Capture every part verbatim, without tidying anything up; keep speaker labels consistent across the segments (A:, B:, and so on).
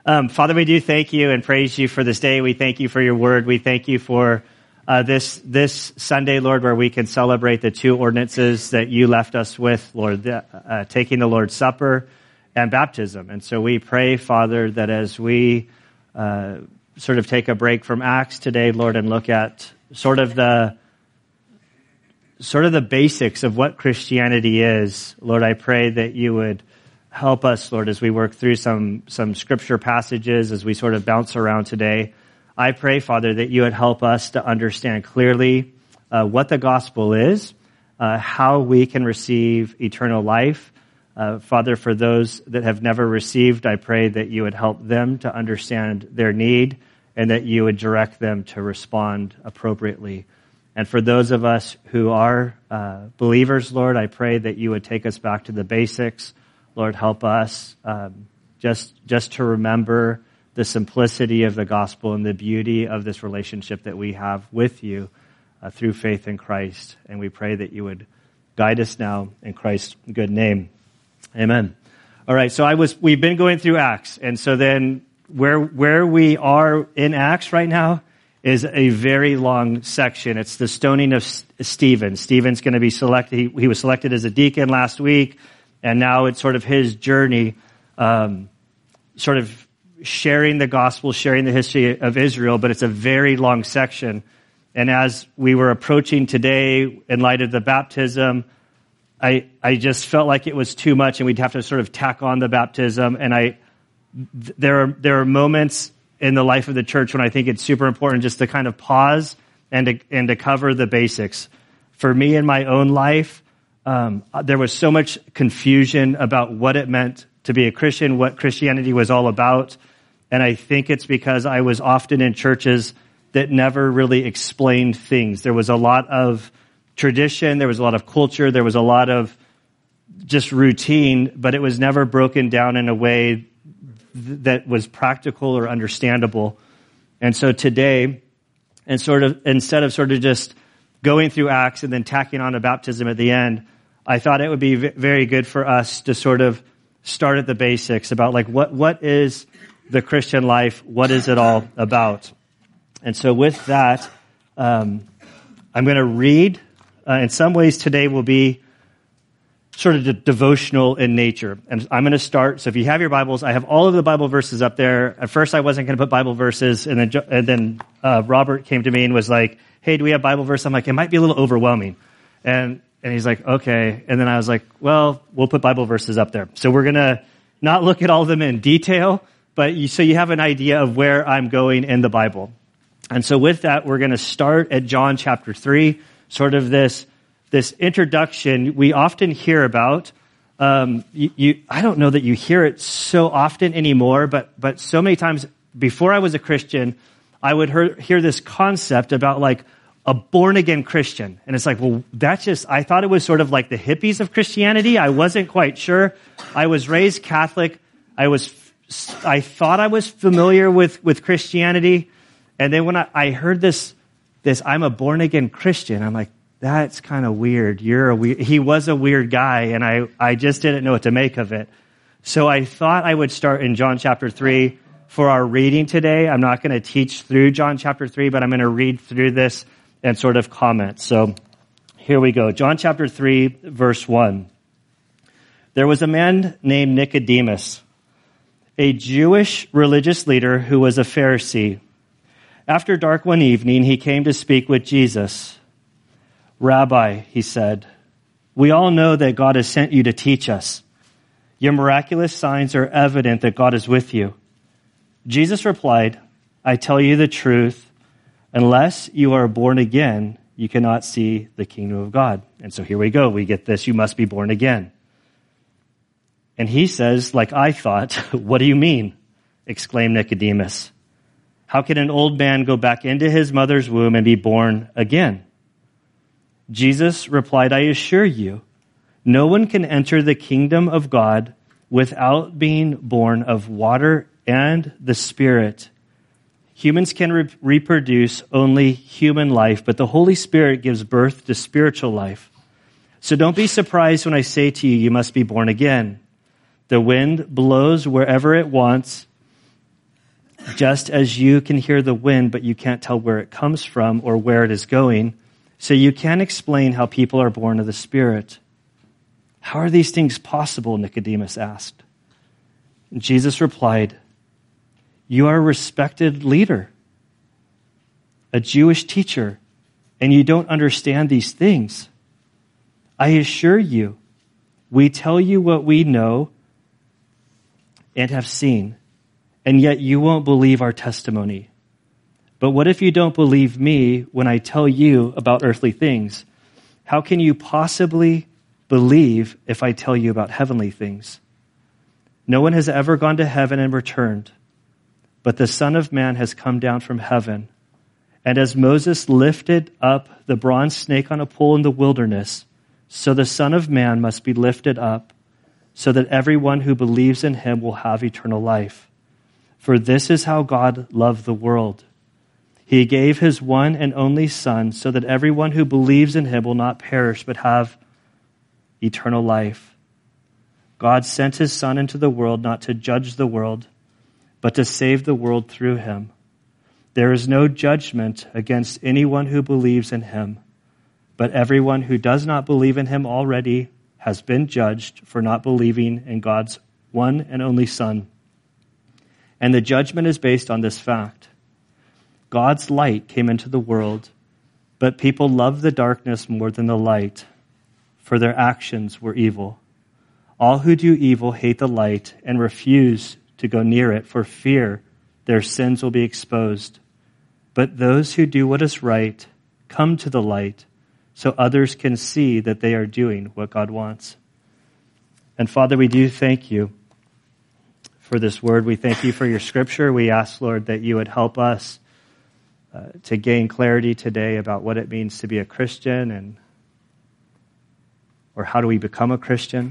A: Um, Father, we do thank you and praise you for this day. We thank you for your word. We thank you for uh, this this Sunday, Lord, where we can celebrate the two ordinances that you left us with, Lord, the, uh, taking the Lord's Supper and baptism. And so we pray, Father, that as we uh, sort of take a break from Acts today, Lord, and look at sort of the sort of the basics of what Christianity is, Lord, I pray that you would help us, Lord, as we work through some, some scripture passages, as we sort of bounce around today. I pray, Father, that you would help us to understand clearly uh, what the gospel is, uh, how we can receive eternal life. Uh, Father, for those that have never received, I pray that you would help them to understand their need and that you would direct them to respond appropriately. And for those of us who are uh, believers, Lord, I pray that you would take us back to the basics. Lord, help us um, just just to remember the simplicity of the gospel and the beauty of this relationship that we have with you uh, through faith in Christ. And we pray that you would guide us now in Christ's good name. Amen. All right, so I was we've been going through Acts, and so then where where we are in Acts right now is a very long section. It's the stoning of Stephen. Stephen's going to be selected. He, he was selected as a deacon last week. And now it's sort of his journey, um, sort of sharing the gospel, sharing the history of Israel, but it's a very long section. And as we were approaching today, in light of the baptism, I I just felt like it was too much, and we'd have to sort of tack on the baptism. And I there are there are moments in the life of the church when I think it's super important just to kind of pause and to, and to cover the basics. For me in my own life, Um, there was so much confusion about what it meant to be a Christian, what Christianity was all about. And I think it's because I was often in churches that never really explained things. There was a lot of tradition, there was a lot of culture, there was a lot of just routine, but it was never broken down in a way th- that was practical or understandable. And so today, and sort of instead of sort of just going through Acts and then tacking on a baptism at the end, I thought it would be very good for us to sort of start at the basics about like what what is the Christian life? What is it all about? And so with that, um, I'm going to read. Uh, in some ways today will be sort of de- devotional in nature. And I'm going to start. So if you have your Bibles, I have all of the Bible verses up there. At first I wasn't going to put Bible verses. And then, and then uh, Robert came to me and was like, hey, do we have Bible verse? I'm like, it might be a little overwhelming. And And he's like, okay. And then I was like, well, we'll put Bible verses up there. So we're going to not look at all of them in detail, but you, so you have an idea of where I'm going in the Bible. And so with that, we're going to start at John chapter three, sort of this, this introduction we often hear about. Um, you, you, I don't know that you hear it so often anymore, but, but so many times before I was a Christian, I would hear, hear this concept about like, a born-again Christian. And it's like, well, that's just, I thought it was sort of like the hippies of Christianity. I wasn't quite sure. I was raised Catholic. I was, I thought I was familiar with, with Christianity. And then when I, I heard this, this, I'm a born-again Christian, I'm like, that's kind of weird. You're a weird, he was a weird guy, and I, I just didn't know what to make of it. So I thought I would start in John chapter three for our reading today. I'm not going to teach through John chapter three, but I'm going to read through this and sort of comment. So here we go. John chapter three, verse one. There was a man named Nicodemus, a Jewish religious leader who was a Pharisee. After dark one evening, he came to speak with Jesus. Rabbi, he said, we all know that God has sent you to teach us. Your miraculous signs are evident that God is with you. Jesus replied, I tell you the truth. Unless you are born again, you cannot see the kingdom of God. And so here we go. We get this. You must be born again. And he says, like I thought, what do you mean? Exclaimed Nicodemus. How can an old man go back into his mother's womb and be born again? Jesus replied, I assure you, no one can enter the kingdom of God without being born of water and the Spirit. Humans can re- reproduce only human life, but the Holy Spirit gives birth to spiritual life. So don't be surprised when I say to you, you must be born again. The wind blows wherever it wants, Just as you can hear the wind, but you can't tell where it comes from or where it is going, so you can't explain how people are born of the Spirit. How are these things possible? Nicodemus asked. And Jesus replied, you are a respected leader, a Jewish teacher, and you don't understand these things. I assure you, we tell you what we know and have seen, and yet you won't believe our testimony. But what if you don't believe me when I tell you about earthly things? How can you possibly believe if I tell you about heavenly things? No one has ever gone to heaven and returned, but the Son of Man has come down from heaven. And as Moses lifted up the bronze snake on a pole in the wilderness, so the Son of Man must be lifted up, so that everyone who believes in him will have eternal life. For this is how God loved the world. He gave his one and only Son, so that everyone who believes in him will not perish, but have eternal life. God sent his Son into the world not to judge the world, but to save the world through him. There is no judgment against anyone who believes in him, but everyone who does not believe in him already has been judged for not believing in God's one and only Son. And the judgment is based on this fact. God's light came into the world, but people loved the darkness more than the light, for their actions were evil. All who do evil hate the light and refuse to go near it for fear their sins will be exposed. But those who do what is right come to the light so others can see that they are doing what God wants. And Father, we do thank you for this word. We thank you for your scripture. We ask, Lord, that you would help us uh, to gain clarity today about what it means to be a Christian and or how do we become a Christian.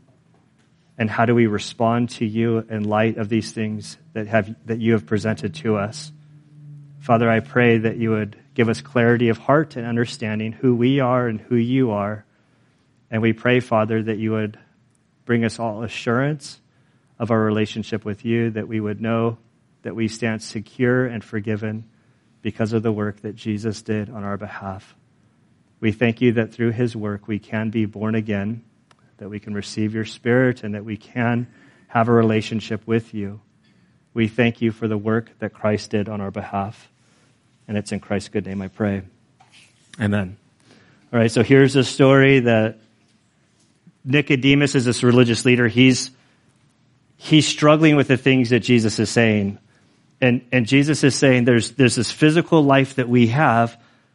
A: And how do we respond to you in light of these things that have that you have presented to us? Father, I pray that you would give us clarity of heart and understanding who we are and who you are. And we pray, Father, that you would bring us all assurance of our relationship with you, that we would know that we stand secure and forgiven because of the work that Jesus did on our behalf. We thank you that through his work we can be born again, that we can receive your Spirit, and that we can have a relationship with you. We thank you for the work that Christ did on our behalf. And it's in Christ's good name I pray. Amen. All right, so here's a story that Nicodemus is this religious leader. He's he's struggling with the things that Jesus is saying. And and Jesus is saying there's there's this physical life that we have,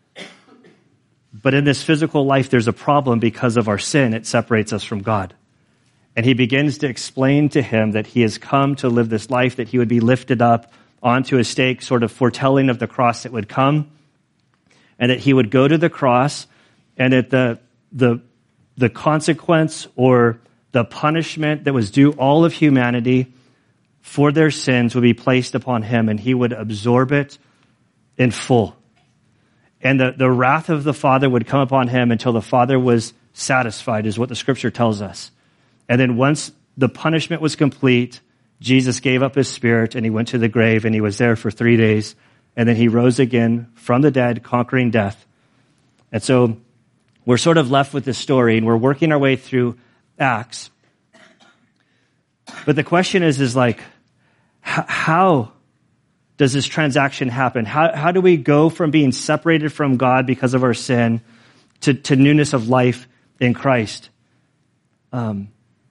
A: but in this physical life, there's a problem because of our sin. It separates us from God. And he begins to explain to him that he has come to live this life, that he would be lifted up onto a stake, sort of foretelling of the cross that would come, and that he would go to the cross, and that the, the, the consequence or the punishment that was due all of humanity for their sins would be placed upon him, and he would absorb it in full. And the, the wrath of the Father would come upon him until the Father was satisfied, is what the scripture tells us. And then once the punishment was complete, Jesus gave up his spirit and he went to the grave and he was there for three days. And then he rose again from the dead, conquering death. And so we're sort of left with this story and we're working our way through Acts. But the question is, is like, h- how does this transaction happen? How, how do we go from being separated from God because of our sin to, to newness of life in Christ? Um,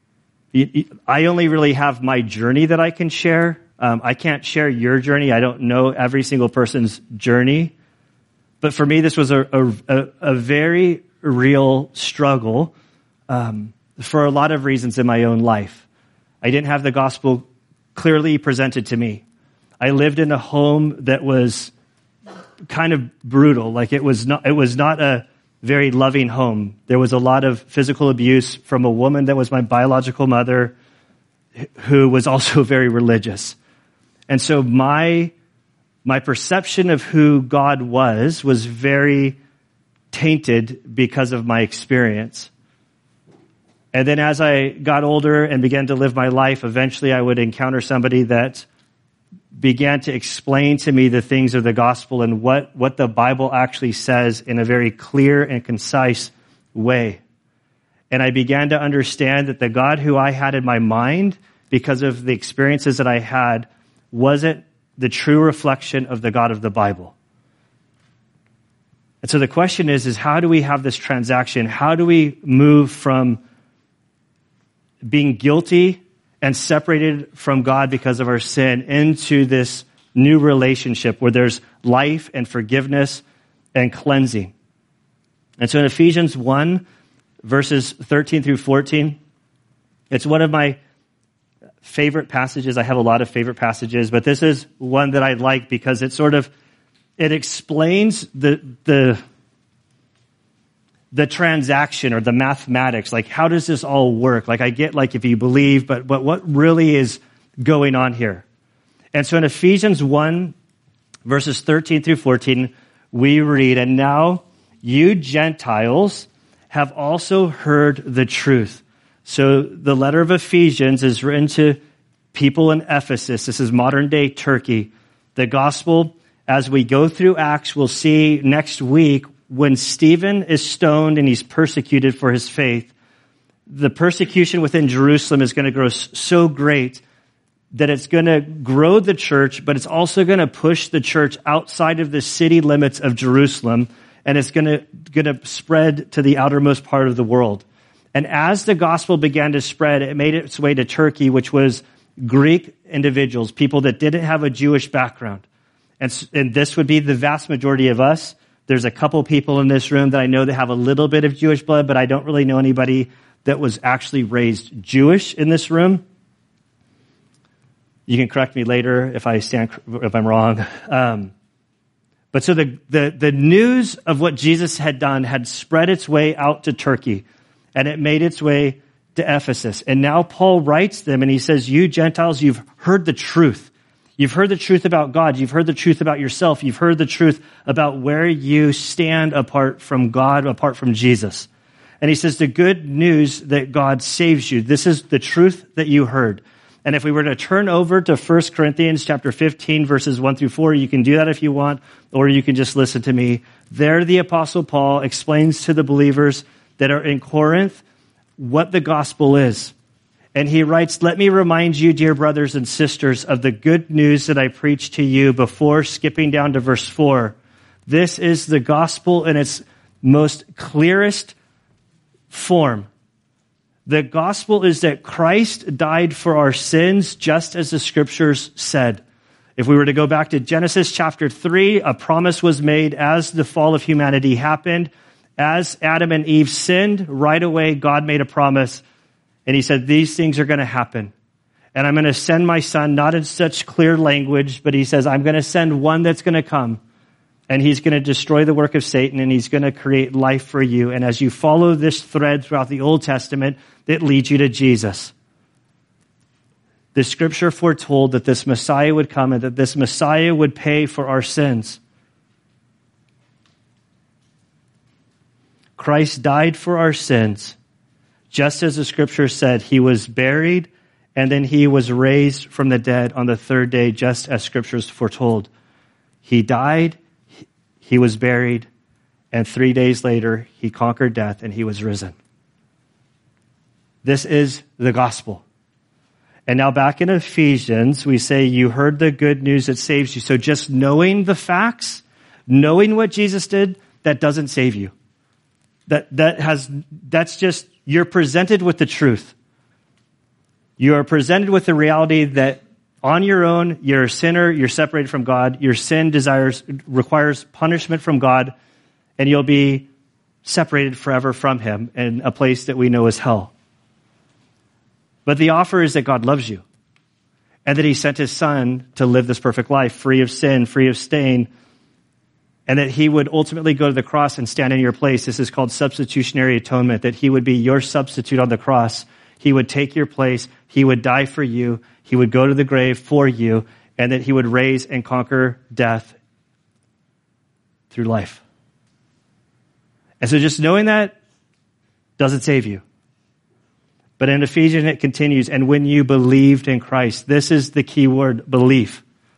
A: I only really have my journey that I can share. Um, I can't share your journey. I don't know every single person's journey. But for me, this was a, a, a very real struggle um, for a lot of reasons in my own life. I didn't have the gospel clearly presented to me. I lived in a home that was kind of brutal. Like it was not, it was not a very loving home. There was a lot of physical abuse from a woman that was my biological mother, who was also very religious. And so my, my perception of who God was, was very tainted because of my experience. And then as I got older and began to live my life, eventually I would encounter somebody that began to explain to me the things of the gospel and what, what the Bible actually says in a very clear and concise way. And I began to understand that the God who I had in my mind, because of the experiences that I had, wasn't the true reflection of the God of the Bible. And so the question is, is how do we have this transaction? How do we move from being guilty and separated from God because of our sin into this new relationship where there's life and forgiveness and cleansing? And so in Ephesians one, verses thirteen through fourteen, it's one of my favorite passages. I have a lot of favorite passages, but this is one that I like because it sort of, it explains the, the, the transaction or the mathematics. Like, how does this all work? Like, I get, like, if you believe, but, but what really is going on here? And so in Ephesians one, verses thirteen through fourteen, we read, "And now you Gentiles have also heard the truth." So the letter of Ephesians is written to people in Ephesus. This is modern day Turkey. The gospel, as we go through Acts, we'll see next week when Stephen is stoned and he's persecuted for his faith, the persecution within Jerusalem is going to grow so great that it's going to grow the church, but it's also going to push the church outside of the city limits of Jerusalem, and it's going to, going to spread to the outermost part of the world. And as the gospel began to spread, it made its way to Turkey, which was Greek individuals, people that didn't have a Jewish background. And, and this would be the vast majority of us. There's a couple people in this room that I know that have a little bit of Jewish blood, but I don't really know anybody that was actually raised Jewish in this room. You can correct me later if I stand, if I'm wrong. Um, but so the, the, the news of what Jesus had done had spread its way out to Turkey, and it made its way to Ephesus. And now Paul writes them and he says, "You Gentiles, you've heard the truth. You've heard the truth about God. You've heard the truth about yourself. You've heard the truth about where you stand apart from God, apart from Jesus." And he says, the good news that God saves you. This is the truth that you heard. And if we were to turn over to First Corinthians chapter fifteen, verses one through four, you can do that if you want, or you can just listen to me. There, the Apostle Paul explains to the believers that are in Corinth what the gospel is. And he writes, "Let me remind you, dear brothers and sisters, of the good news that I preached to you," before skipping down to verse four. This is the gospel in its most clearest form. The gospel is that Christ died for our sins, just as the scriptures said. If we were to go back to Genesis chapter three, a promise was made as the fall of humanity happened. As Adam and Eve sinned, right away God made a promise. And he said, these things are going to happen. And I'm going to send my son, not in such clear language, but he says, I'm going to send one that's going to come. And he's going to destroy the work of Satan, and he's going to create life for you. And as you follow this thread throughout the Old Testament, it leads you to Jesus. The scripture foretold that this Messiah would come and that this Messiah would pay for our sins. Christ died for our sins. Just as the scripture said, he was buried, and then he was raised from the dead on the third day, just as scriptures foretold. He died, he was buried, and three days later, he conquered death, and he was risen. This is the gospel. And now back in Ephesians, we say, you heard the good news that saves you. So just knowing the facts, knowing what Jesus did, that doesn't save you. That, that has, that's just, you're presented with the truth. You are presented with the reality that on your own, you're a sinner, you're separated from God, your sin desires, requires punishment from God, and you'll be separated forever from him in a place that we know is hell. But the offer is that God loves you, and that he sent his son to live this perfect life, free of sin, free of stain, and that he would ultimately go to the cross and stand in your place. This is called substitutionary atonement, that he would be your substitute on the cross. He would take your place. He would die for you. He would go to the grave for you, and that he would raise and conquer death through life. And so just knowing that doesn't save you. But in Ephesians, it continues, and when you believed in Christ, this is the key word, belief.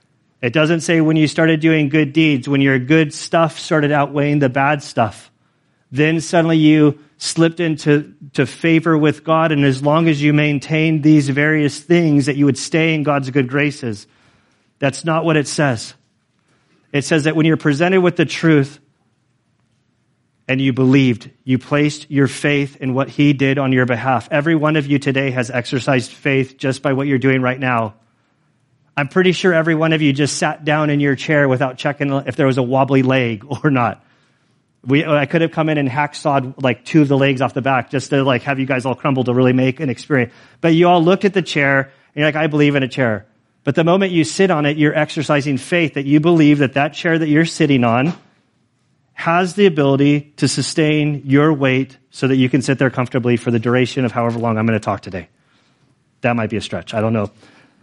A: It doesn't say when you started doing good deeds, when your good stuff started outweighing the bad stuff. Then suddenly you slipped into to favor with God, and as long as you maintained these various things, that you would stay in God's good graces. That's not what it says. It says that when you're presented with the truth and you believed, you placed your faith in what he did on your behalf. Every one of you today has exercised faith just by what you're doing right now. I'm pretty sure every one of you just sat down in your chair without checking if there was a wobbly leg or not. We, I could have come in and hacksawed like two of the legs off the back just to like have you guys all crumble to really make an experience. But you all looked at the chair and you're like, I believe in a chair. But the moment you sit on it, you're exercising faith that you believe that that chair that you're sitting on has the ability to sustain your weight so that you can sit there comfortably for the duration of however long I'm going to talk today. That might be a stretch. I don't know.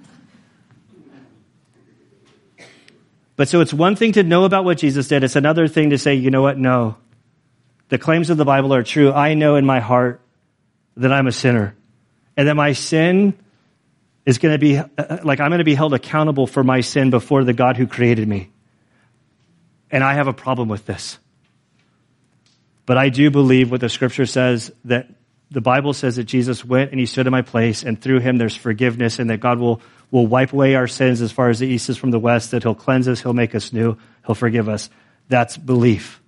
A: But so it's one thing to know about what Jesus did. It's another thing to say, you know what? No. The claims of the Bible are true. I know in my heart that I'm a sinner and that my sin is going to be, like I'm going to be held accountable for my sin before the God who created me. And I have a problem with this. But I do believe what the scripture says, that the Bible says that Jesus went and he stood in my place, and through him there's forgiveness, and that God will, will wipe away our sins as far as the east is from the west, that he'll cleanse us, he'll make us new, he'll forgive us. That's belief.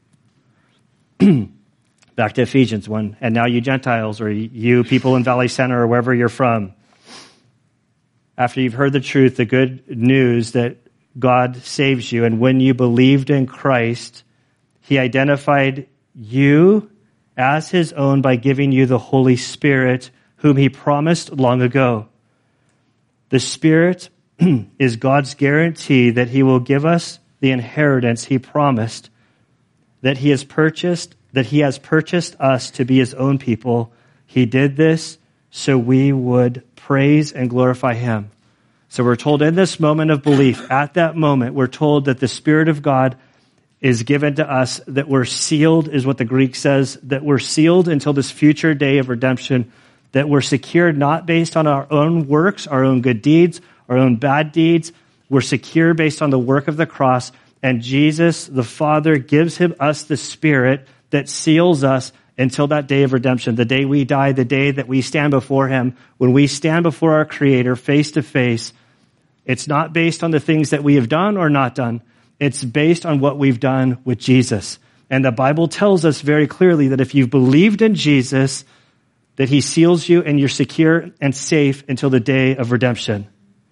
A: Back to Ephesians one. And now you Gentiles, or you people in Valley Center, or wherever you're from, after you've heard the truth, the good news that God saves you, and when you believed in Christ, he identified you as his own by giving you the Holy Spirit, whom he promised long ago. The Spirit is God's guarantee that he will give us the inheritance he promised, that he has purchased, that he has purchased us to be his own people. He did this so we would praise and glorify him. So we're told in this moment of belief, at that moment, we're told that the Spirit of God is given to us, that we're sealed, is what the Greek says, that we're sealed until this future day of redemption, that we're secured not based on our own works, our own good deeds, our own bad deeds. We're secure based on the work of the cross, and Jesus, the Father, gives him us the Spirit that seals us until that day of redemption, the day we die, the day that we stand before him. When we stand before our Creator face to face, it's not based on the things that we have done or not done. It's based on what we've done with Jesus. And the Bible tells us very clearly that if you've believed in Jesus, that he seals you and you're secure and safe until the day of redemption.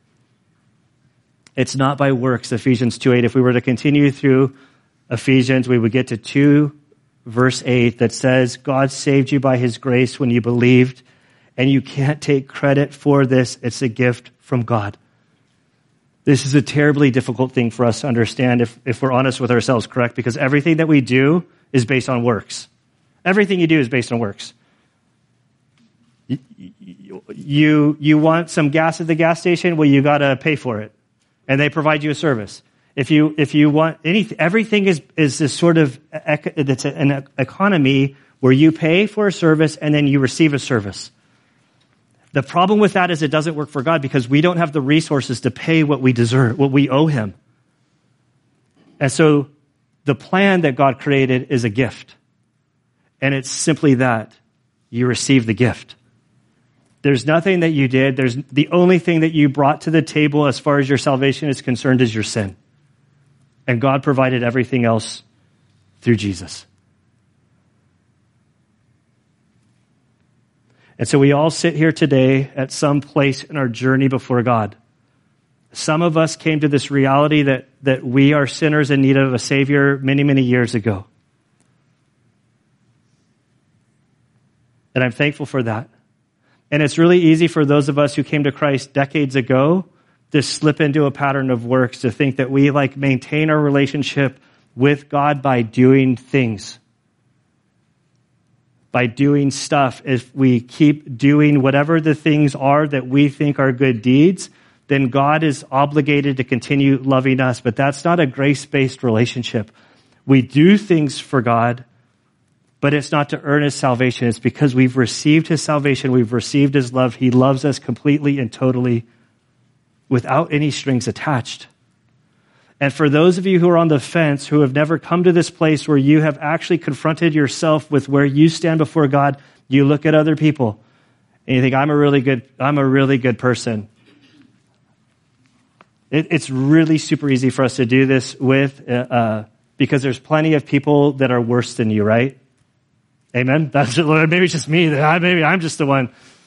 A: It's not by works, Ephesians two eight. If we were to continue through Ephesians, we would get to two verse eight that says, God saved you by his grace when you believed, and you can't take credit for this. It's a gift from God. This is a terribly difficult thing for us to understand if, if we're honest with ourselves, correct? Because everything that we do is based on works. Everything you do is based on works. You, you, you want some gas at the gas station? Well, you got to pay for it. And they provide you a service. If you, if you want anything, everything is, is this sort of, it's an economy where you pay for a service and then you receive a service. The problem with that is it doesn't work for God because we don't have the resources to pay what we deserve, what we owe him. And so the plan that God created is a gift. And it's simply that. You receive the gift. There's nothing that you did. There's the only thing that you brought to the table as far as your salvation is concerned is your sin. And God provided everything else through Jesus. And so we all sit here today at some place in our journey before God. Some of us came to this reality that, that we are sinners in need of a Savior many, many years ago. And I'm thankful for that. And it's really easy for those of us who came to Christ decades ago to slip into a pattern of works, to think that we like maintain our relationship with God by doing things. By doing stuff. If we keep doing whatever the things are that we think are good deeds, then God is obligated to continue loving us. But that's not a grace-based relationship. We do things for God, but it's not to earn his salvation. It's because we've received his salvation. We've received his love. He loves us completely and totally without any strings attached. And for those of you who are on the fence, who have never come to this place where you have actually confronted yourself with where you stand before God, you look at other people and you think, I'm a really good, I'm a really good person. It, it's really super easy for us to do this with, uh, because there's plenty of people that are worse than you, right? Amen? That's maybe it's just me. Maybe I'm just the one.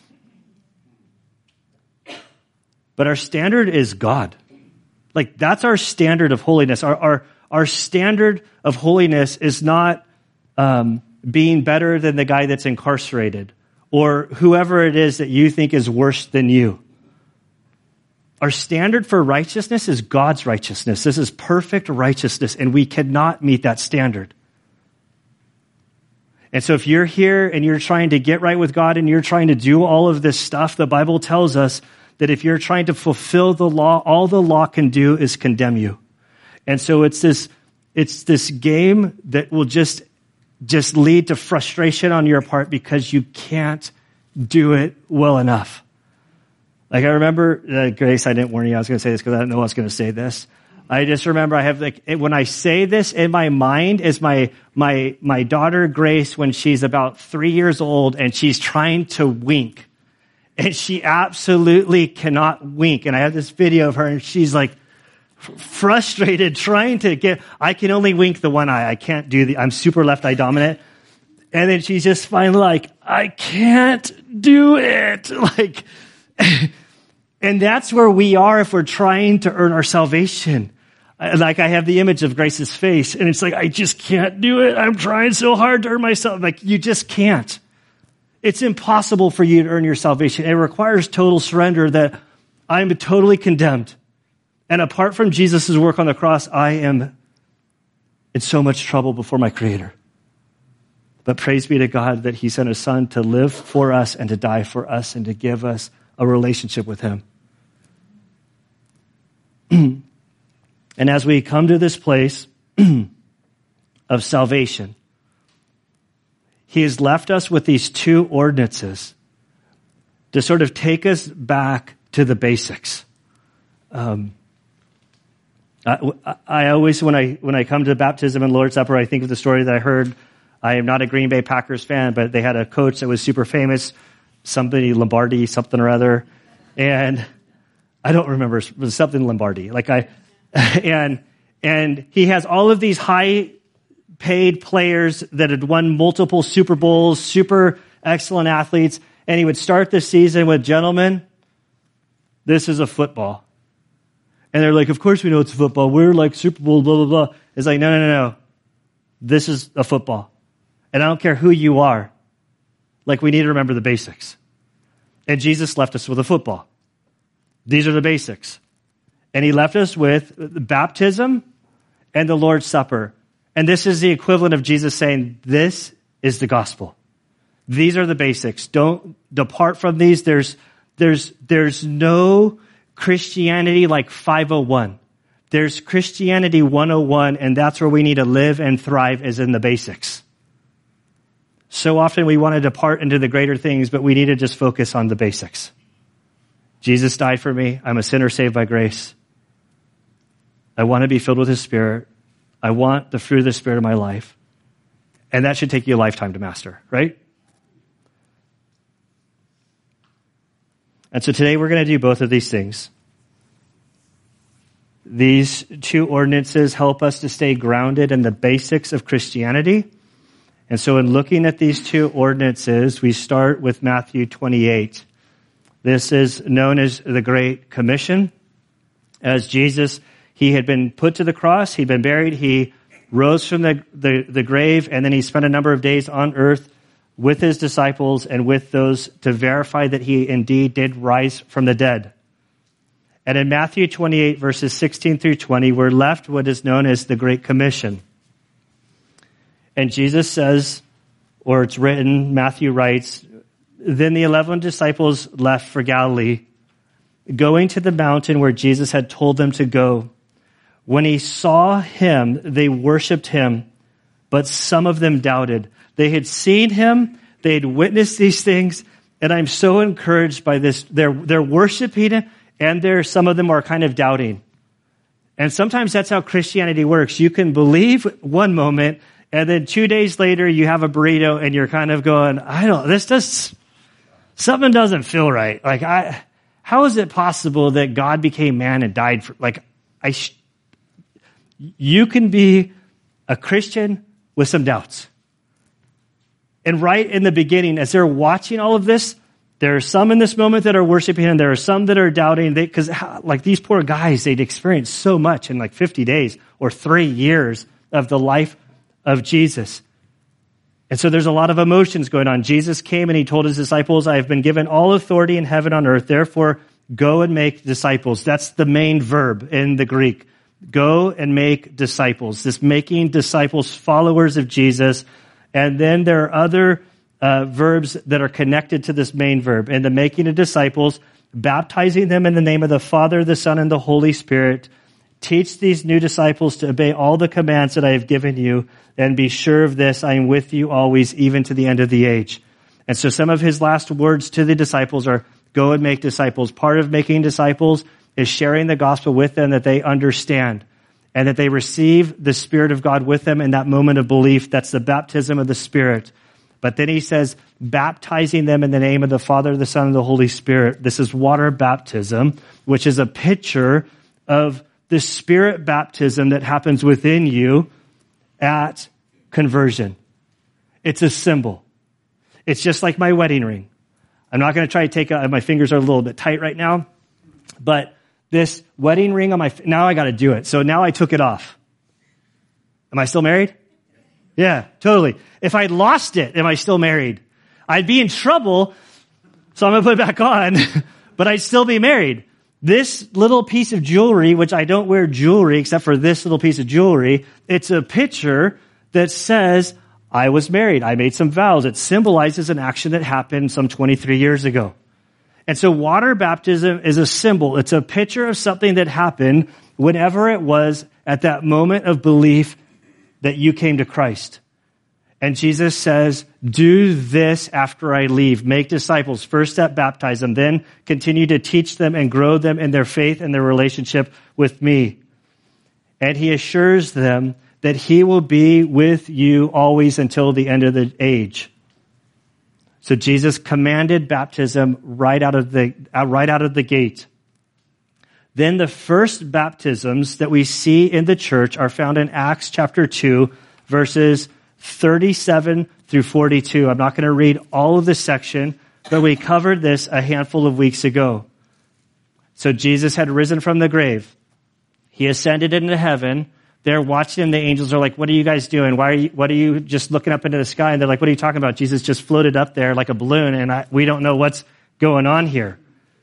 A: But our standard is God. Like, that's our standard of holiness. Our our, our standard of holiness is not um, being better than the guy that's incarcerated or whoever it is that you think is worse than you. Our standard for righteousness is God's righteousness. This is perfect righteousness, and we cannot meet that standard. And so if you're here and you're trying to get right with God and you're trying to do all of this stuff, the Bible tells us that if you're trying to fulfill the law, all the law can do is condemn you. And so it's this, it's this game that will just, just lead to frustration on your part because you can't do it well enough. Like I remember, uh, Grace, I didn't warn you I was going to say this because I didn't know I was going to say this. I just remember I have like, when I say this in my mind is my, my, my daughter Grace when she's about three years old and she's trying to wink. And she absolutely cannot wink. And I have this video of her and she's like frustrated trying to get, I can only wink the one eye. I can't do the, I'm super left eye dominant. And then she's just finally like, I can't do it. Like, and that's where we are if we're trying to earn our salvation. Like I have the image of Grace's face and it's like, I just can't do it. I'm trying so hard to earn myself. Like you just can't. It's impossible for you to earn your salvation. It requires total surrender that I am totally condemned. And apart from Jesus' work on the cross, I am in so much trouble before my Creator. But praise be to God that He sent His Son to live for us and to die for us and to give us a relationship with Him. And as we come to this place of salvation, He has left us with these two ordinances to sort of take us back to the basics. Um, I, I always, when I when I come to baptism and Lord's Supper, I think of the story that I heard. I am not a Green Bay Packers fan, but they had a coach that was super famous, somebody Lombardi, something or other, and I don't remember, it was something Lombardi. Like I, and and he has all of these high paid players that had won multiple Super Bowls, super excellent athletes, and he would start the season with, gentlemen, this is a football. And they're like, of course we know it's football. We're like Super Bowl, blah, blah, blah. It's like, no, no, no, no. This is a football. And I don't care who you are. Like, we need to remember the basics. And Jesus left us with a football. These are the basics. And He left us with baptism and the Lord's Supper. And this is the equivalent of Jesus saying, this is the gospel. These are the basics. Don't depart from these. There's, there's, there's no Christianity like five oh one. There's Christianity one oh one, and that's where we need to live and thrive, is in the basics. So often we want to depart into the greater things, but we need to just focus on the basics. Jesus died for me. I'm a sinner saved by grace. I want to be filled with His Spirit. I want the fruit of the Spirit in my life. And that should take you a lifetime to master, right? And so today we're going to do both of these things. These two ordinances help us to stay grounded in the basics of Christianity. And so in looking at these two ordinances, we start with Matthew twenty-eight. This is known as the Great Commission. As Jesus, He had been put to the cross, He'd been buried, He rose from the, the, the grave, and then He spent a number of days on earth with His disciples and with those to verify that He indeed did rise from the dead. And in Matthew twenty-eight, verses sixteen through twenty, we're left what is known as the Great Commission. And Jesus says, or it's written, Matthew writes, then the eleven disciples left for Galilee, going to the mountain where Jesus had told them to go. When he saw Him, they worshiped Him, but some of them doubted. They had seen Him, they had witnessed these things, and I'm so encouraged by this. They're, they're worshiping Him, and there some of them are kind of doubting. And sometimes that's how Christianity works. You can believe one moment, and then two days later you have a burrito and you're kind of going, I don't, this does, something doesn't feel right. Like, I, how is it possible that God became man and died for, like, I, sh- you can be a Christian with some doubts. And right in the beginning, as they're watching all of this, there are some in this moment that are worshiping him. There are some that are doubting. Because like these poor guys, they'd experienced so much in like fifty days or three years of the life of Jesus. And so there's a lot of emotions going on. Jesus came and he told his disciples, I have been given all authority in heaven and on earth. Therefore, go and make disciples. That's the main verb in the Greek. Go and make disciples. This making disciples, followers of Jesus. And then there are other uh, verbs that are connected to this main verb. And the making of disciples, baptizing them in the name of the Father, the Son, and the Holy Spirit. Teach these new disciples to obey all the commands that I have given you. And be sure of this, I am with you always, even to the end of the age. And so some of his last words to the disciples are, go and make disciples. Part of making disciples is sharing the gospel with them that they understand and that they receive the Spirit of God with them in that moment of belief. That's the baptism of the Spirit. But then he says, baptizing them in the name of the Father, the Son, and the Holy Spirit. This is water baptism, which is a picture of the Spirit baptism that happens within you at conversion. It's a symbol. It's just like my wedding ring. I'm not going to try to take a, my fingers are a little bit tight right now, but this wedding ring on my, now I got to do it. So now I took it off. Am I still married? Yeah, totally. If I'd lost it, am I still married? I'd be in trouble, so I'm going to put it back on, but I'd still be married. This little piece of jewelry, which I don't wear jewelry except for this little piece of jewelry, it's a picture that says, I was married. I made some vows. It symbolizes an action that happened some twenty-three years ago. And so water baptism is a symbol. It's a picture of something that happened whenever it was at that moment of belief that you came to Christ. And Jesus says, do this after I leave. Make disciples. First step, baptize them. Then continue to teach them and grow them in their faith and their relationship with me. And he assures them that he will be with you always until the end of the age. So Jesus commanded baptism right out of the, right out of the gate. Then the first baptisms that we see in the church are found in Acts chapter two, verses thirty-seven through forty-two. I'm not going to read all of this section, but we covered this a handful of weeks ago. So Jesus had risen from the grave. He ascended into heaven. They're watching him. The angels are like, what are you guys doing? Why are you, what are you just looking up into the sky? And they're like, what are you talking about? Jesus just floated up there like a balloon, and I, we don't know what's going on here.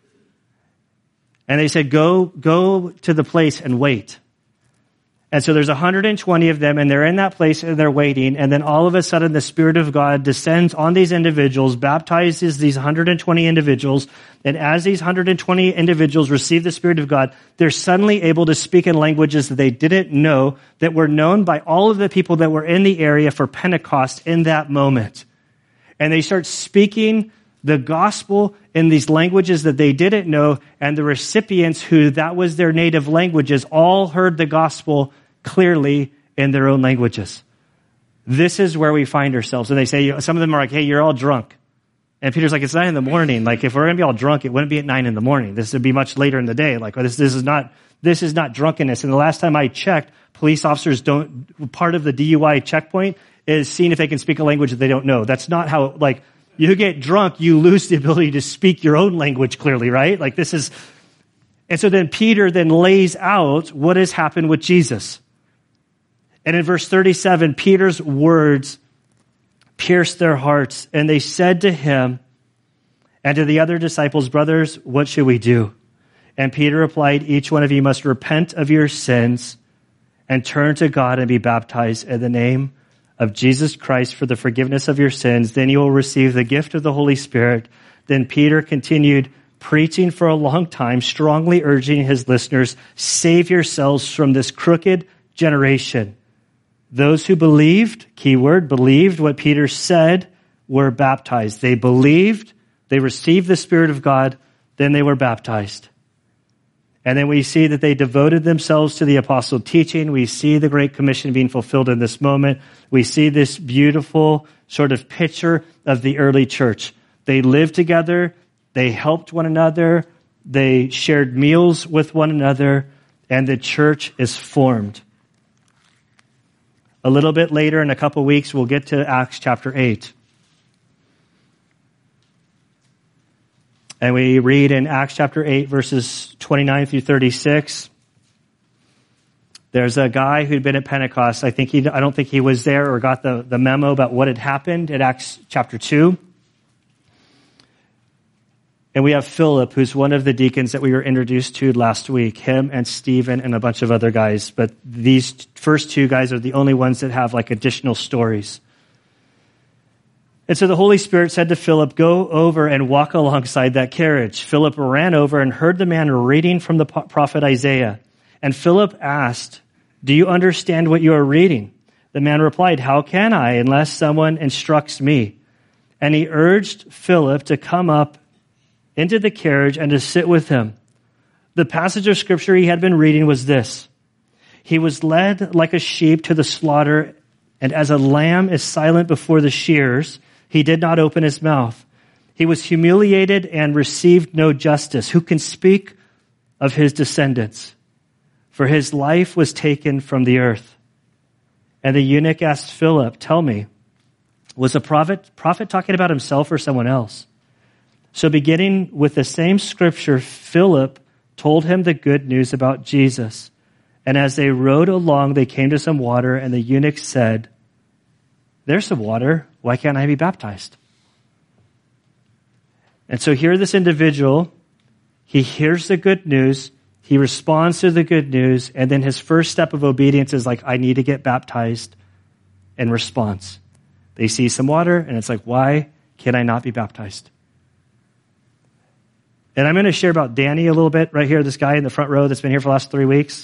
A: And they said, go, go to the place and wait. And so there's one hundred twenty of them, and they're in that place, and they're waiting. And then all of a sudden, the Spirit of God descends on these individuals, baptizes these one hundred twenty individuals. And as these one hundred twenty individuals receive the Spirit of God, they're suddenly able to speak in languages that they didn't know, that were known by all of the people that were in the area for Pentecost in that moment. And they start speaking the gospel in these languages that they didn't know, and the recipients who that was their native languages all heard the gospel clearly in their own languages. This is where we find ourselves. And they say, some of them are like, hey, you're all drunk. And Peter's like, it's nine in the morning. Like, if we're going to be all drunk, it wouldn't be at nine in the morning. This would be much later in the day. Like, this, this is not, this is not drunkenness. And the last time I checked, police officers don't, part of the D U I checkpoint is seeing if they can speak a language that they don't know. That's not how, like, you get drunk, you lose the ability to speak your own language clearly, right? Like, this is, and so then Peter then lays out what has happened with Jesus. And in verse thirty-seven, Peter's words pierced their hearts, and they said to him and to the other disciples, brothers, what should we do? And Peter replied, each one of you must repent of your sins and turn to God and be baptized in the name of Jesus Christ for the forgiveness of your sins. Then you will receive the gift of the Holy Spirit. Then Peter continued preaching for a long time, strongly urging his listeners, save yourselves from this crooked generation. Those who believed, keyword, believed what Peter said, were baptized. They believed, they received the Spirit of God, then they were baptized. And then we see that they devoted themselves to the apostle teaching. We see the Great Commission being fulfilled in this moment. We see this beautiful sort of picture of the early church. They lived together. They helped one another. They shared meals with one another. And the church is formed. A little bit later, in a couple weeks, we'll get to Acts chapter eight. And we read in Acts chapter eight, verses twenty-nine through thirty-six. There's a guy who'd been at Pentecost. I think he, I don't think he was there or got the, the memo about what had happened at Acts chapter two. And we have Philip, who's one of the deacons that we were introduced to last week. Him and Stephen and a bunch of other guys. But these first two guys are the only ones that have like additional stories. And so the Holy Spirit said to Philip, go over and walk alongside that carriage. Philip ran over and heard the man reading from the prophet Isaiah. And Philip asked, do you understand what you are reading? The man replied, how can I unless someone instructs me? And he urged Philip to come up into the carriage and to sit with him. The passage of scripture he had been reading was this. He was led like a sheep to the slaughter, and as a lamb is silent before the shearers, he did not open his mouth. He was humiliated and received no justice. Who can speak of his descendants? For his life was taken from the earth. And the eunuch asked Philip, tell me, was the prophet, prophet talking about himself or someone else? So beginning with the same scripture, Philip told him the good news about Jesus. And as they rode along, they came to some water, and the eunuch said, there's some water. Why can't I be baptized? And so here this individual, he hears the good news, he responds to the good news, and then his first step of obedience is like, I need to get baptized in response. They see some water, and it's like, why can I not be baptized? And I'm going to share about Danny a little bit right here, this guy in the front row that's been here for the last three weeks.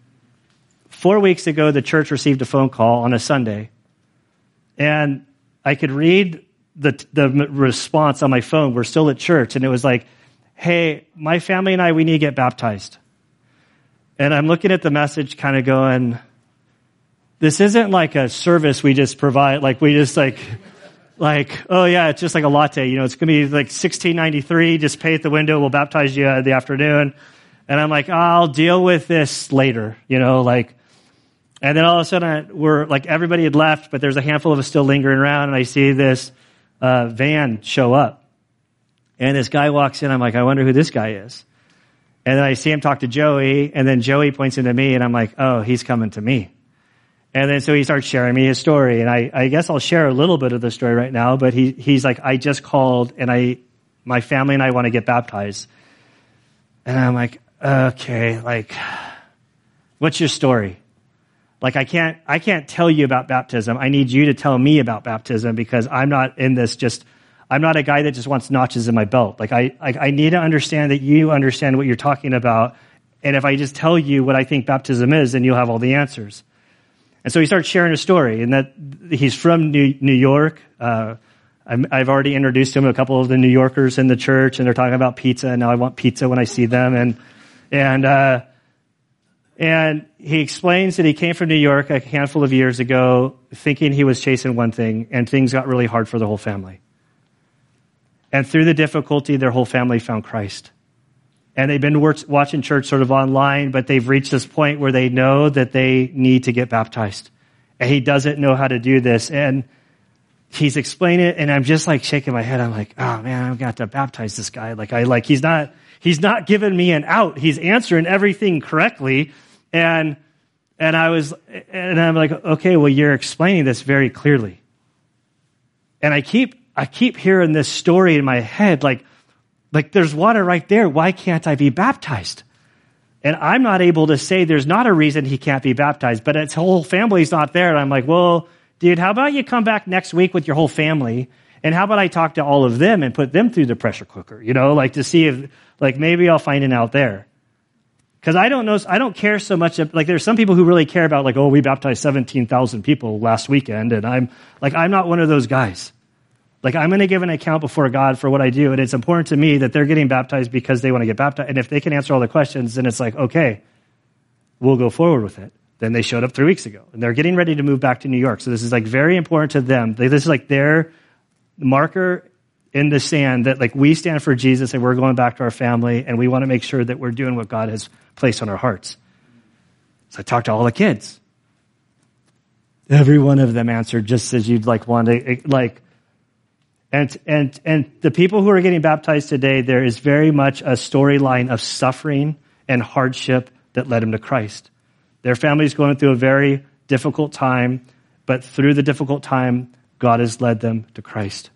A: Four weeks ago, the church received a phone call on a Sunday. And I could read the the response on my phone. We're still at church. And it was like, hey, my family and I, we need to get baptized. And I'm looking at the message kind of going, this isn't like a service we just provide. Like we just like, like, oh yeah, it's just like a latte. You know, it's going to be like sixteen ninety-three. Just pay at the window. We'll baptize you in the afternoon. And I'm like, I'll deal with this later. You know, like, and then all of a sudden, I, we're like everybody had left, but there's a handful of us still lingering around, and I see this uh, van show up, and this guy walks in. I'm like, I wonder who this guy is. And then I see him talk to Joey, and then Joey points into me, and I'm like, oh, he's coming to me. And then so he starts sharing me his story, and I, I guess I'll share a little bit of the story right now. But he he's like, I just called, and I my family and I want to get baptized. And I'm like, okay, like, what's your story? Like, I can't, I can't tell you about baptism. I need you to tell me about baptism because I'm not in this just, I'm not a guy that just wants notches in my belt. Like, I, I, I need to understand that you understand what you're talking about. And if I just tell you what I think baptism is, then you'll have all the answers. And so he starts sharing a story, and that he's from New, New York. Uh, I'm, I've already introduced him to a couple of the New Yorkers in the church, and they're talking about pizza, and now I want pizza when I see them. And, and, uh, And he explains that he came from New York a handful of years ago thinking he was chasing one thing, and things got really hard for the whole family. And through the difficulty, their whole family found Christ. And they've been watching church sort of online, but they've reached this point where they know that they need to get baptized. And he doesn't know how to do this. And he's explaining it, and I'm just like shaking my head. I'm like, oh man, I've got to baptize this guy. Like I like he's not he's not giving me an out. He's answering everything correctly. And, and I was, and I'm like, okay, well, you're explaining this very clearly. And I keep, I keep hearing this story in my head, like, like there's water right there. Why can't I be baptized? And I'm not able to say there's not a reason he can't be baptized, but his whole family's not there. And I'm like, well, dude, how about you come back next week with your whole family? And how about I talk to all of them and put them through the pressure cooker, you know, like to see if, like, maybe I'll find an out there. Because I don't know, I don't care so much. Like, there's some people who really care about, like, oh, we baptized seventeen thousand people last weekend, and I'm like, I'm not one of those guys. Like, I'm going to give an account before God for what I do, and it's important to me that they're getting baptized because they want to get baptized. And if they can answer all the questions, then it's like, okay, we'll go forward with it. Then they showed up three weeks ago, and they're getting ready to move back to New York. So this is like very important to them. This is like their marker in the sand that like we stand for Jesus and we're going back to our family, and we want to make sure that we're doing what God has placed on our hearts. So I talked to all the kids. Every one of them answered just as you'd like want to, like, and, and, and the people who are getting baptized today, there is very much a storyline of suffering and hardship that led them to Christ. Their family's going through a very difficult time, but through the difficult time, God has led them to Christ.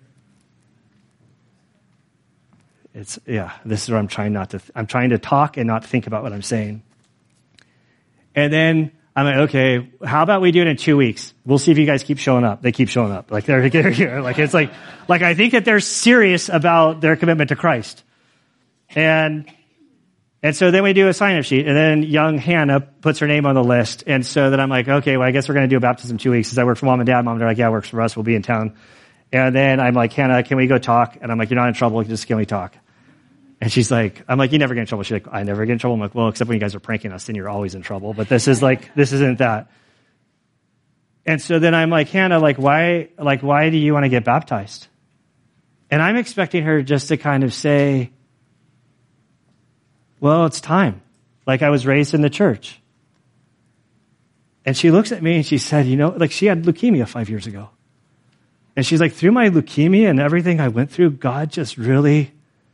A: It's, yeah, this is where I'm trying not to, I'm trying to talk and not think about what I'm saying. And then I'm like, okay, how about we do it in two weeks? We'll see if you guys keep showing up. They keep showing up. Like they're, they're here. Like it's like, like I think that they're serious about their commitment to Christ. And, and so then we do a sign-up sheet, and then young Hannah puts her name on the list. And so then I'm like, okay, well, I guess we're going to do a baptism in two weeks. Does that work for mom and dad? Mom and dad are like, yeah, it works for us. We'll be in town. And then I'm like, Hannah, can we go talk? And I'm like, you're not in trouble. Just can we talk? And she's like, I'm like, you never get in trouble. She's like, I never get in trouble. I'm like, well, except when you guys are pranking us, then you're always in trouble. But this is like, this isn't that. And so then I'm like, Hannah, like, why, like, why do you want to get baptized? And I'm expecting her just to kind of say, well, it's time. Like, I was raised in the church. And she looks at me and she said, you know, like she had leukemia five years ago. And she's like, through my leukemia and everything I went through, God just really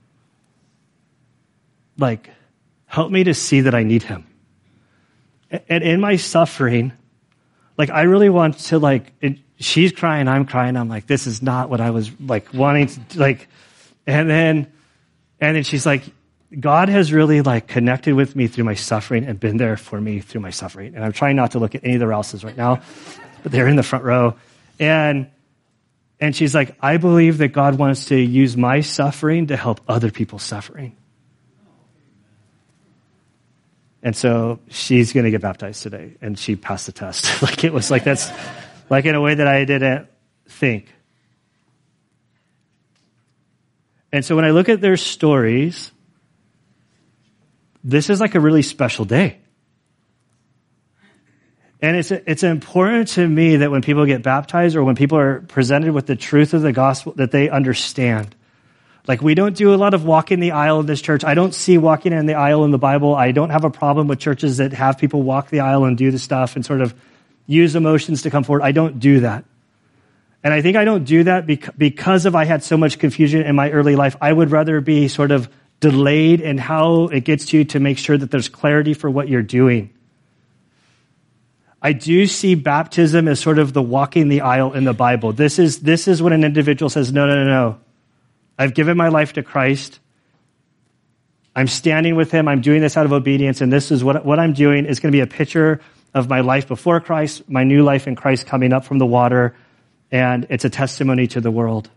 A: like, help me to see that I need him. And in my suffering, like, I really want to, like, it, she's crying, I'm crying. I'm like, this is not what I was, like, wanting to, like, and then, and then she's like, God has really, like, connected with me through my suffering and been there for me through my suffering. And I'm trying not to look at any of the Rouses right now, but they're in the front row. And, and she's like, I believe that God wants to use my suffering to help other people's suffering. And so she's going to get baptized today, and she passed the test. Like it was like that's like in a way that I didn't think. And so when I look at their stories, this is like a really special day. And it's it's important to me that when people get baptized or when people are presented with the truth of the gospel, that they understand. Like, we don't do a lot of walking the aisle in this church. I don't see walking in the aisle in the Bible. I don't have a problem with churches that have people walk the aisle and do the stuff and sort of use emotions to come forward. I don't do that. And I think I don't do that because of I had so much confusion in my early life. I would rather be sort of delayed in how it gets to you to make sure that there's clarity for what you're doing. I do see baptism as sort of the walking the aisle in the Bible. This is, this is when an individual says, no, no, no, no. I've given my life to Christ. I'm standing with him. I'm doing this out of obedience. And this is what, what I'm doing is going to be a picture of my life before Christ, my new life in Christ coming up from the water. And it's a testimony to the world.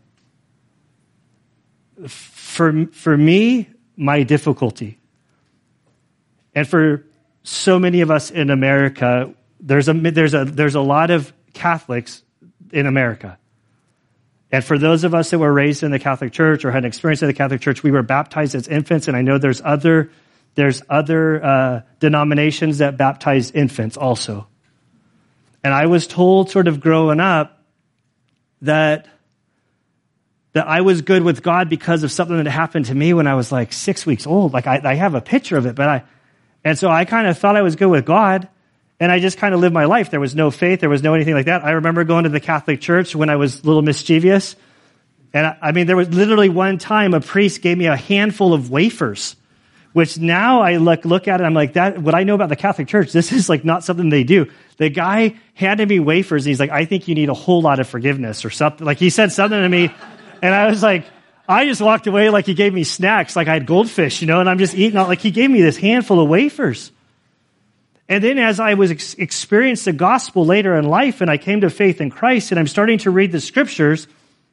A: For, for me, my difficulty, and for so many of us in America, there's a, there's a, there's a lot of Catholics in America. And for those of us that were raised in the Catholic Church or had an experience in the Catholic Church, we were baptized as infants. And I know there's other, there's other uh, denominations that baptize infants also. And I was told sort of growing up that, that I was good with God because of something that happened to me when I was like six weeks old. Like I, I have a picture of it, but I, and so I kind of thought I was good with God. And I just kind of lived my life. There was no faith. There was no anything like that. I remember going to the Catholic Church when I was a little mischievous. And I, I mean, there was literally one time a priest gave me a handful of wafers, which now I look, look at it. I'm like, that, what I know about the Catholic Church, this is like not something they do. The guy handed me wafers and he's like, I think you need a whole lot of forgiveness or something. Like he said something to me. And I was like, I just walked away like he gave me snacks, like I had goldfish, you know, and I'm just eating all, like he gave me this handful of wafers. And then as I was ex- experienced the gospel later in life and I came to faith in Christ and I'm starting to read the scriptures,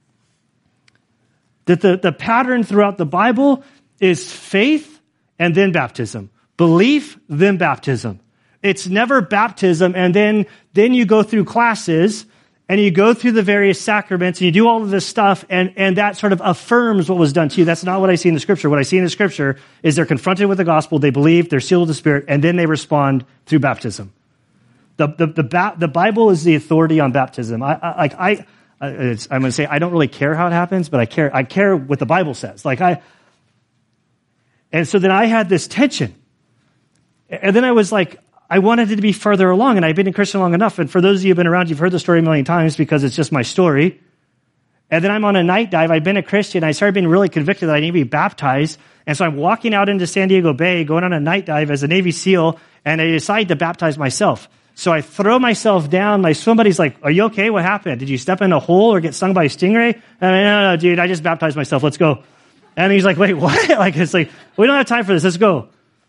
A: that the, the pattern throughout the Bible is faith and then baptism. Belief, then baptism. It's never baptism and then, then you go through classes And you go through the various sacraments and you do all of this stuff and, and that sort of affirms what was done to you. That's not what I see in the scripture. What I see in the scripture is they're confronted with the gospel, they believe, they're sealed with the Spirit, and then they respond through baptism. The, the, the, ba- the Bible is the authority on baptism. I, I, like I, it's, I'm going to say I don't really care how it happens, but I care, I care what the Bible says. Like I, and so then I had this tension. And then I was like, I wanted it to be further along, and I've been a Christian long enough. And for those of you who've been around, you've heard the story a million times because it's just my story. And then I'm on a night dive. I've been a Christian. I started being really convicted that I need to be baptized. And so I'm walking out into San Diego Bay, going on a night dive as a Navy SEAL, and I decide to baptize myself. So I throw myself down. My swim buddy's like, are you okay? What happened? Did you step in a hole or get stung by a stingray? And I'm like, no, no, dude, I just baptized myself. Let's go. And he's like, wait, what? Like, it's like, we don't have time for this. Let's go.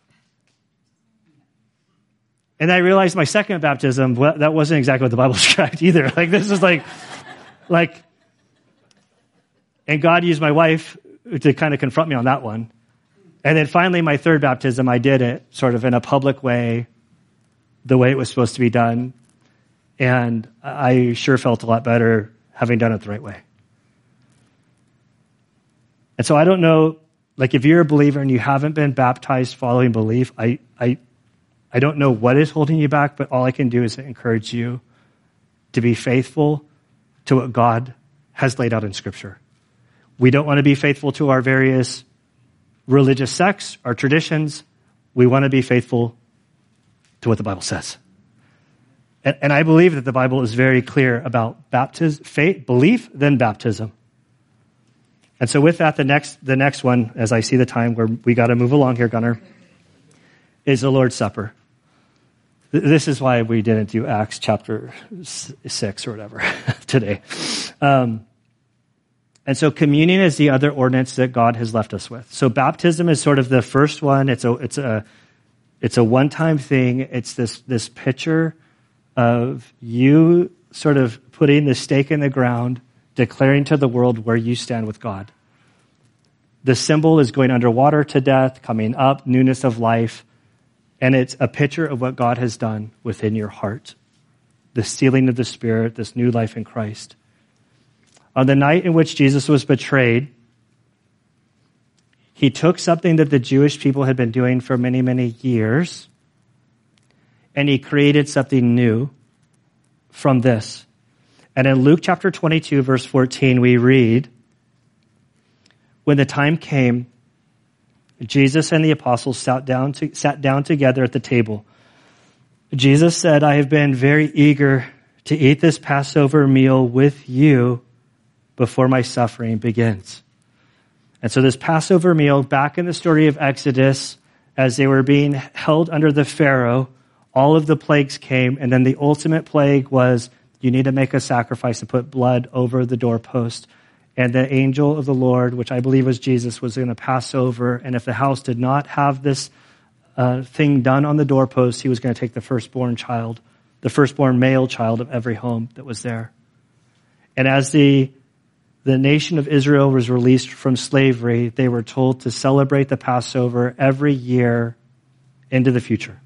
A: And I realized my second baptism, well, that wasn't exactly what the Bible described either. Like, this is like, like, and God used my wife to kind of confront me on that one. And then finally, my third baptism, I did it sort of in a public way, the way it was supposed to be done. And I sure felt a lot better having done it the right way. And so I don't know, like if you're a believer and you haven't been baptized following belief, I, I, I don't know what is holding you back, but all I can do is encourage you to be faithful to what God has laid out in Scripture. We don't want to be faithful to our various religious sects, our traditions. We want to be faithful to what the Bible says. And, and I believe that the Bible is very clear about baptism, faith, belief, then baptism. And so with that, the next the next one, as I see the time where we got to move along here, Gunnar, is the Lord's Supper. This is why we didn't do Acts chapter six or whatever today. Um, and so communion is the other ordinance that God has left us with. So baptism is sort of the first one. It's a it's a it's a one-time thing. It's this this picture of you sort of putting the stake in the ground, declaring to the world where you stand with God. The symbol is going underwater to death, coming up, newness of life. And it's a picture of what God has done within your heart. The sealing of the Spirit, this new life in Christ. On the night in which Jesus was betrayed, he took something that the Jewish people had been doing for many, many years, and he created something new from this. And in Luke chapter twenty-two, verse fourteen, we read, when the time came, Jesus and the apostles sat down, to, sat down together at the table. Jesus said, I have been very eager to eat this Passover meal with you before my suffering begins. And so this Passover meal, back in the story of Exodus, as they were being held under the Pharaoh, all of the plagues came, and then the ultimate plague was you need to make a sacrifice and put blood over the doorpost. And the angel of the Lord, which I believe was Jesus, was going to pass over. And if the house did not have this uh, thing done on the doorpost, he was going to take the firstborn child, the firstborn male child of every home that was there. And as the the nation of Israel was released from slavery, they were told to celebrate the Passover every year into the future.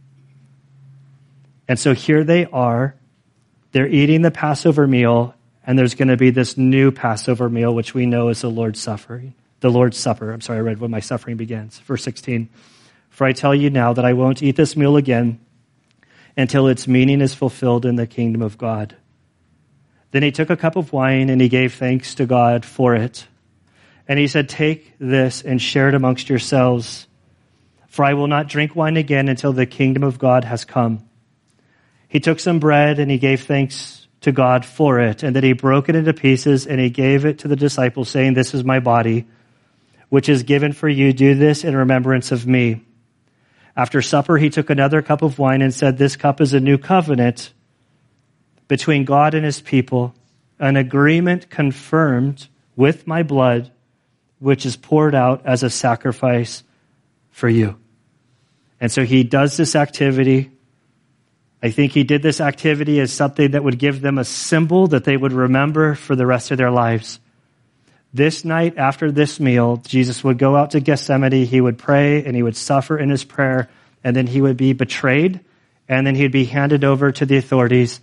A: And so here they are. They're eating the Passover meal. And there's going to be this new Passover meal, which we know is the Lord's suffering. The Lord's Supper. I'm sorry, I read when my suffering begins. Verse sixteen. For I tell you now that I won't eat this meal again until its meaning is fulfilled in the kingdom of God. Then he took a cup of wine and he gave thanks to God for it. And he said, take this and share it amongst yourselves. For I will not drink wine again until the kingdom of God has come. He took some bread and he gave thanks to God for it, and that he broke it into pieces and he gave it to the disciples, saying, this is my body, which is given for you. Do this in remembrance of me. After supper, he took another cup of wine and said, this cup is a new covenant between God and his people, an agreement confirmed with my blood, which is poured out as a sacrifice for you. And so he does this activity. I think he did this activity as something that would give them a symbol that they would remember for the rest of their lives. This night after this meal, Jesus would go out to Gethsemane, he would pray, and he would suffer in his prayer, and then he would be betrayed, and then he'd be handed over to the authorities,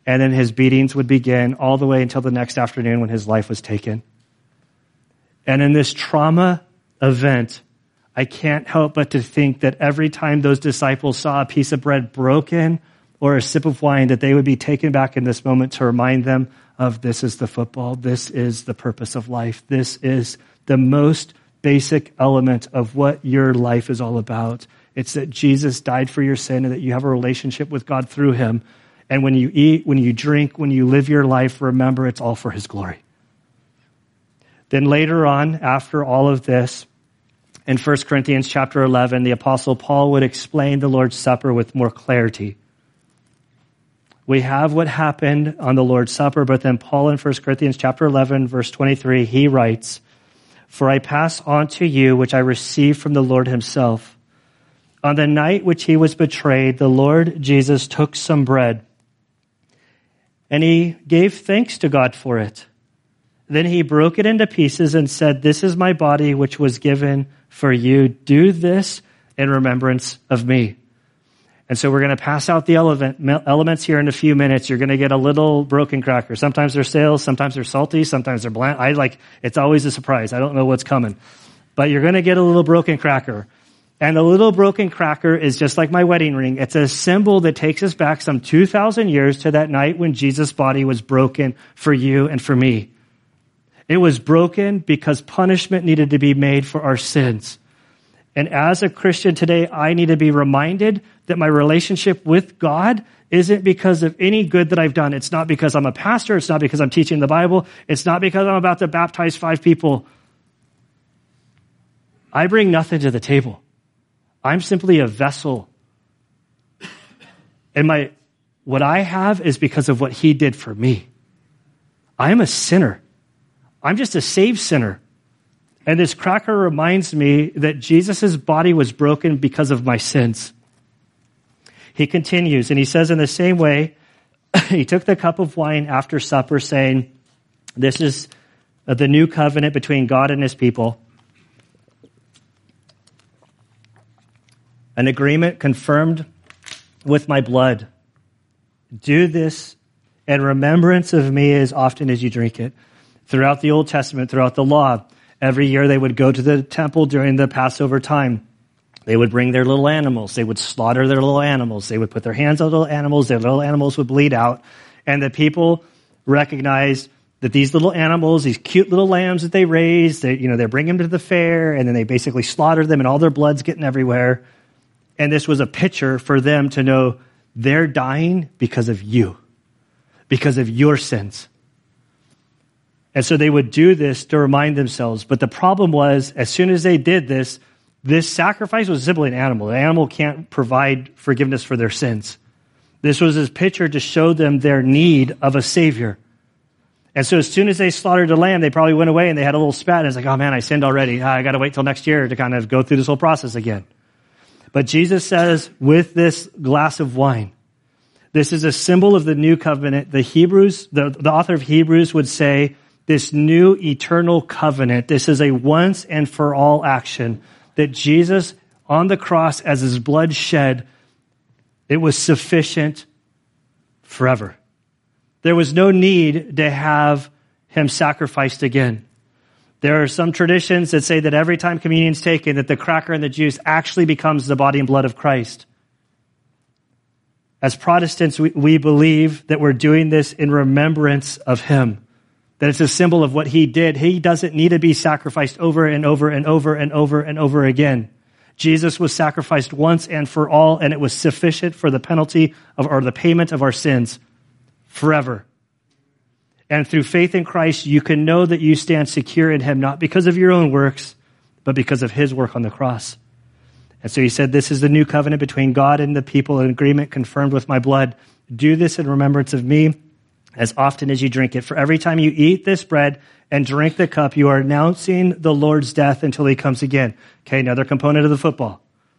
A: And then his beatings would begin all the way until the next afternoon when his life was taken. And in this trauma event, I can't help but to think that every time those disciples saw a piece of bread broken or a sip of wine, that they would be taken back in this moment to remind them of this is the football, this is the purpose of life, this is the most basic element of what your life is all about. It's that Jesus died for your sin and that you have a relationship with God through him. And when you eat, when you drink, when you live your life, remember it's all for his glory. Then later on, after all of this, in First Corinthians chapter eleven, the Apostle Paul would explain the Lord's Supper with more clarity. We have what happened on the Lord's Supper, but then Paul in First Corinthians chapter eleven, verse twenty-three, he writes, "For I pass on to you which I received from the Lord himself. On the night which he was betrayed, the Lord Jesus took some bread, and he gave thanks to God for it. Then he broke it into pieces and said, 'This is my body which was given for you. Do this in remembrance of me.'" And so we're going to pass out the elements here in a few minutes. You're going to get a little broken cracker. Sometimes they're stale, sometimes they're salty, sometimes they're bland. I like, it's always a surprise. I don't know what's coming. But you're going to get a little broken cracker. And the little broken cracker is just like my wedding ring. It's a symbol that takes us back some two thousand years to that night when Jesus' body was broken for you and for me. It was broken because punishment needed to be made for our sins. And as a Christian today, I need to be reminded that my relationship with God isn't because of any good that I've done. It's not because I'm a pastor. It's not because I'm teaching the Bible. It's not because I'm about to baptize five people. I bring nothing to the table. I'm simply a vessel. And my, what I have is because of what he did for me. I am a sinner. I'm just a saved sinner. And this cracker reminds me that Jesus' body was broken because of my sins. He continues, and he says in the same way, he took the cup of wine after supper, saying, "This is the new covenant between God and his people. An agreement confirmed with my blood. Do this in remembrance of me as often as you drink it." Throughout the Old Testament, throughout the law, every year they would go to the temple during the Passover time. They would bring their little animals. They would slaughter their little animals. They would put their hands on little animals. Their little animals would bleed out. And the people recognized that these little animals, these cute little lambs that they raised, they, you know, they bring them to the fair, and then they basically slaughter them, and all their blood's getting everywhere. And this was a picture for them to know they're dying because of you, because of your sins. And so they would do this to remind themselves. But the problem was, as soon as they did this, this sacrifice was simply an animal. The animal can't provide forgiveness for their sins. This was a picture to show them their need of a Savior. And so as soon as they slaughtered the lamb, they probably went away and they had a little spat. And it's like, oh man, I sinned already. I got to wait till next year to kind of go through this whole process again. But Jesus says, with this glass of wine, this is a symbol of the new covenant. The Hebrews, the, the author of Hebrews would say, this new eternal covenant, this is a once and for all action that Jesus on the cross as his blood shed, it was sufficient forever. There was no need to have him sacrificed again. There are some traditions that say that every time communion is taken, that the cracker and the juice actually becomes the body and blood of Christ. As Protestants, we, we believe that we're doing this in remembrance of him, that it's a symbol of what he did. He doesn't need to be sacrificed over and over and over and over and over again. Jesus was sacrificed once and for all, and it was sufficient for the penalty of, or the payment of our sins forever. And through faith in Christ, you can know that you stand secure in him, not because of your own works, but because of his work on the cross. And so he said, this is the new covenant between God and the people, an agreement confirmed with my blood. Do this in remembrance of me as often as you drink it. For every time you eat this bread and drink the cup, you are announcing the Lord's death until he comes again. Okay, another component of the football.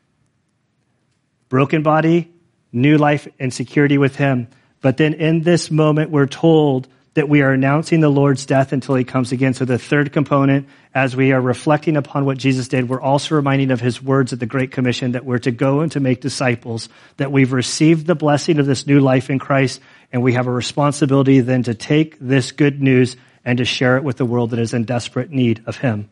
A: Broken body, new life and security with him. But then in this moment, we're told that we are announcing the Lord's death until he comes again. So the third component, as we are reflecting upon what Jesus did, we're also reminding of his words at the Great Commission that we're to go and to make disciples, that we've received the blessing of this new life in Christ, and we have a responsibility then to take this good news and to share it with the world that is in desperate need of him.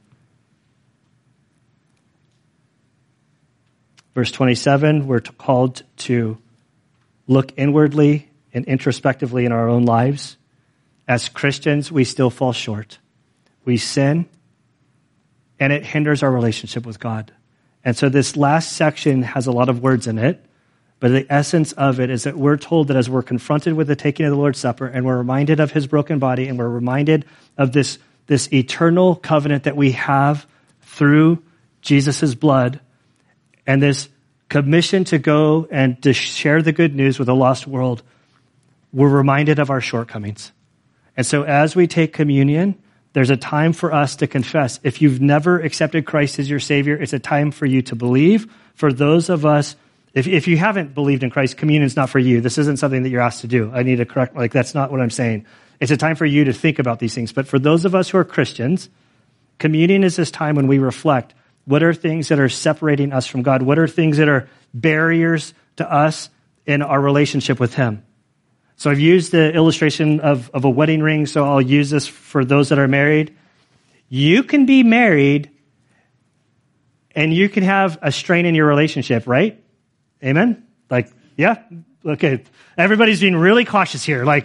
A: Verse twenty-seven, we're called to look inwardly and introspectively in our own lives. As Christians, we still fall short. We sin, and it hinders our relationship with God. And so this last section has a lot of words in it, but the essence of it is that we're told that as we're confronted with the taking of the Lord's Supper, and we're reminded of his broken body, and we're reminded of this, this eternal covenant that we have through Jesus' blood, and this commission to go and to share the good news with a lost world, we're reminded of our shortcomings. And so as we take communion, there's a time for us to confess. If you've never accepted Christ as your Savior, it's a time for you to believe. For those of us, if, if you haven't believed in Christ, communion is not for you. This isn't something that you're asked to do. I need to correct, like, that's not what I'm saying. It's a time for you to think about these things. But for those of us who are Christians, communion is this time when we reflect. What are things that are separating us from God? What are things that are barriers to us in our relationship with him? So I've used the illustration of, of a wedding ring, so I'll use this for those that are married. You can be married and you can have a strain in your relationship, right? Amen? Like, yeah? Okay. Everybody's being really cautious here. Like,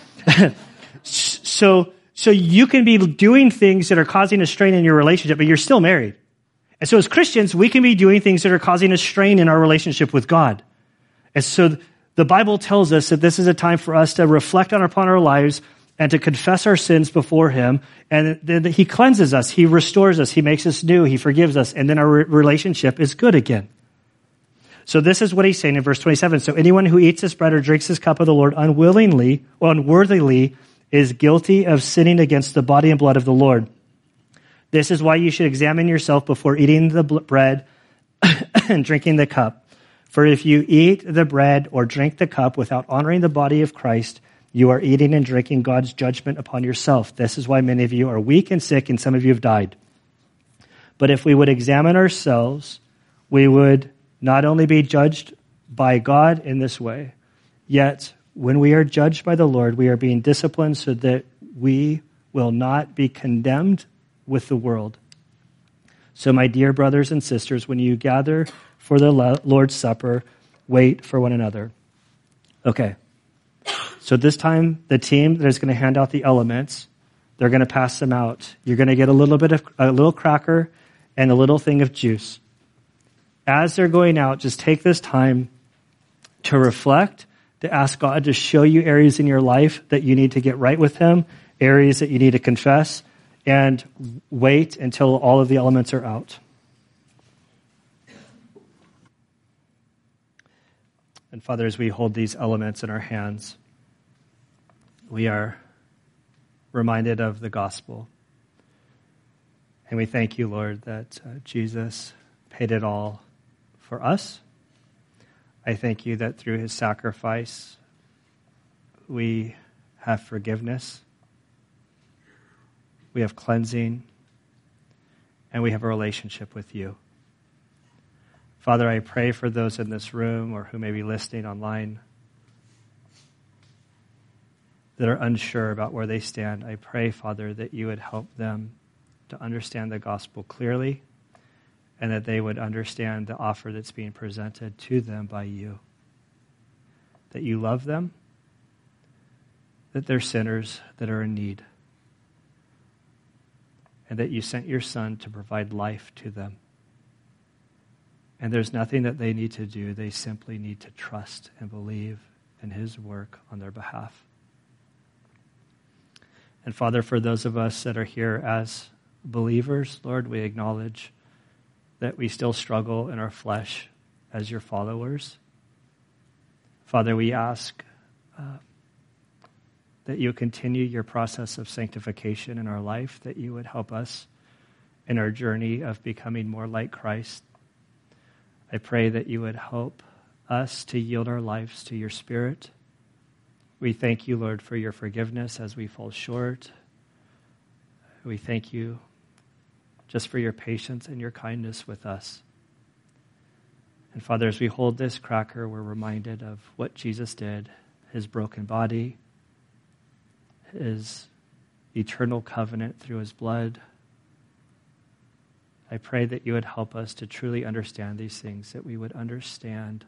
A: so, so you can be doing things that are causing a strain in your relationship, but you're still married. And so as Christians, we can be doing things that are causing a strain in our relationship with God. And so the Bible tells us that this is a time for us to reflect on upon our lives and to confess our sins before him. And then he cleanses us. He restores us. He makes us new. He forgives us. And then our relationship is good again. So this is what he's saying in verse twenty-seven. So anyone who eats this bread or drinks this cup of the Lord unwillingly or unworthily is guilty of sinning against the body and blood of the Lord. This is why you should examine yourself before eating the bread and drinking the cup. For if you eat the bread or drink the cup without honoring the body of Christ, you are eating and drinking God's judgment upon yourself. This is why many of you are weak and sick, and some of you have died. But if we would examine ourselves, we would not only be judged by God in this way, yet when we are judged by the Lord, we are being disciplined so that we will not be condemned with the world. So my dear brothers and sisters, when you gather for the Lord's Supper, wait for one another. Okay. So this time, the team that is going to hand out the elements, they're going to pass them out. You're going to get a little bit of, a little cracker and a little thing of juice. As they're going out, just take this time to reflect, to ask God to show you areas in your life that you need to get right with him, areas that you need to confess, and wait until all of the elements are out. And Father, as we hold these elements in our hands, we are reminded of the gospel. And we thank you, Lord, that uh, Jesus paid it all for us. I thank you that through his sacrifice, we have forgiveness, we have cleansing, and we have a relationship with you. Father, I pray for those in this room or who may be listening online that are unsure about where they stand. I pray, Father, that you would help them to understand the gospel clearly and that they would understand the offer that's being presented to them by you. That you love them, that they're sinners that are in need, and that you sent your Son to provide life to them. And there's nothing that they need to do. They simply need to trust and believe in his work on their behalf. And Father, for those of us that are here as believers, Lord, we acknowledge that we still struggle in our flesh as your followers. Father, we ask uh, that you continue your process of sanctification in our life, that you would help us in our journey of becoming more like Christ. I pray that you would help us to yield our lives to your Spirit, We thank you, Lord, for your forgiveness as we fall short. We thank you just for your patience and your kindness with us. And Father, as we hold this cracker, we're reminded of what Jesus did, his broken body, his eternal covenant through his blood. I pray that you would help us to truly understand these things, that we would understand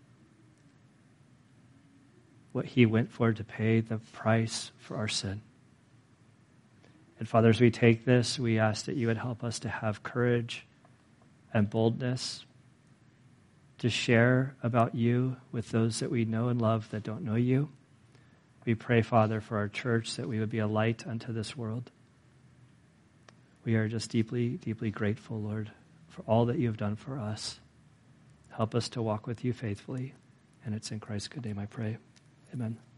A: what he went for to pay the price for our sin. And Father, as we take this, we ask that you would help us to have courage and boldness to share about you with those that we know and love that don't know you. We pray, Father, for our church, that we would be a light unto this world. We are just deeply, deeply grateful, Lord, for all that you have done for us. Help us to walk with you faithfully. And it's in Christ's good name I pray. Amen.